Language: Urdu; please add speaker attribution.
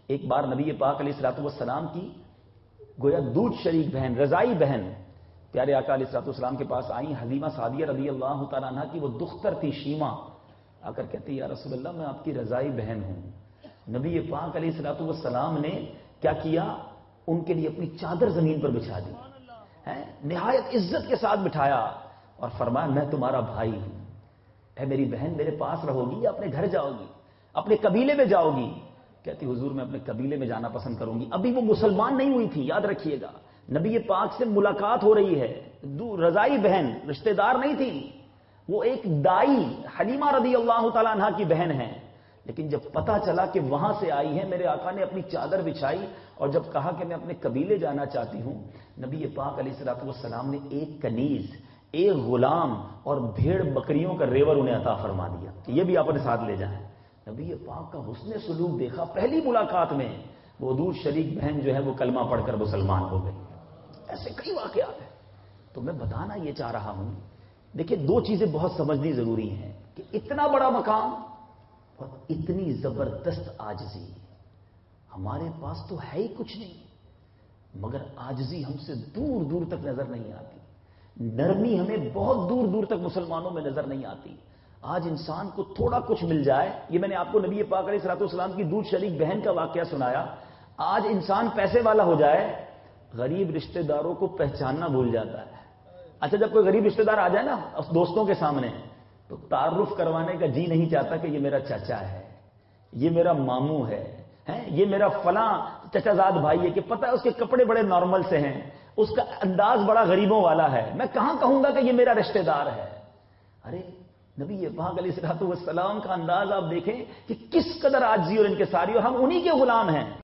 Speaker 1: ایک بار نبی پاک علیہ الصلوۃ والسلام کی گویا دودھ شریک بہن، رضائی بہن پیارے آقا علیہ الصلوۃ والسلام کے پاس آئیں، حلیمہ سعدیہ رضی اللہ تعالیٰ عنہ کی وہ دختر تھی شیمہ، آ کر کہتی یا رسول اللہ میں آپ کی رضائی بہن ہوں۔ نبی پاک علیہ الصلوۃ والسلام نے کیا کیا؟ ان کے لیے اپنی چادر زمین پر بچھا دی، نہایت عزت کے ساتھ بٹھایا اور فرمایا میں تمہارا بھائی ہوں، اے میری بہن میرے پاس رہو گی یا اپنے گھر جاؤ گی، اپنے قبیلے میں جاؤ گی؟ کہتی حضور میں اپنے قبیلے میں جانا پسند کروں گی۔ ابھی وہ مسلمان نہیں ہوئی تھی، یاد رکھیے گا، نبی پاک سے ملاقات ہو رہی ہے، رضائی بہن رشتہ دار نہیں تھی، وہ ایک دائی حلیمہ رضی اللہ تعالیٰ عنہ کی بہن ہے، لیکن جب پتا چلا کہ وہاں سے آئی ہے، میرے آقا نے اپنی چادر بچھائی اور جب کہا کہ میں اپنے قبیلے جانا چاہتی ہوں، نبی پاک علیہ الصلوۃ والسلام نے ایک کنیز، ایک غلام اور بھیڑ بکریوں کا ریور انہیں عطا فرما دیا کہ یہ بھی آپ اپنے ساتھ لے جائیں۔ نبی پاک کا حسن سلوک دیکھا، پہلی ملاقات میں وہ دودھ شریک بہن جو ہے وہ کلمہ پڑھ کر مسلمان ہو گئی۔ ایسے کئی واقعات ہیں۔ تو میں بتانا یہ چاہ رہا ہوں، دیکھیں دو چیزیں بہت سمجھنی ضروری ہیں کہ اتنا بڑا مقام اور اتنی زبردست عاجزی، ہمارے پاس تو ہے ہی کچھ نہیں، مگر عاجزی ہم سے دور دور تک نظر نہیں آتی، نرمی ہمیں بہت دور دور تک مسلمانوں میں نظر نہیں آتی۔ آج انسان کو تھوڑا کچھ مل جائے، یہ میں نے آپ کو نبی پاک علیہ الصلوۃ والسلام کی دودھ شریک بہن کا واقعہ سنایا، آج انسان پیسے والا ہو جائے غریب رشتہ داروں کو پہچاننا بھول جاتا ہے۔ اچھا جب کوئی غریب رشتہ دار آ جائے نا دوستوں کے سامنے تو تعارف کروانے کا جی نہیں چاہتا کہ یہ میرا چاچا ہے، یہ میرا ماموں ہے، یہ میرا فلاں چچا زاد بھائی ہے، کہ پتہ ہے اس کے کپڑے بڑے نارمل سے ہیں، اس کا انداز بڑا غریبوں والا ہے، میں کہاں کہوں گا کہ یہ میرا رشتہ دار ہے؟ ارے نبی پاک علیہ الصلوۃ والسلام کا انداز آپ دیکھیں کہ کس قدر عاجزی اور انکساری، اور ہم انہی کے غلام ہیں۔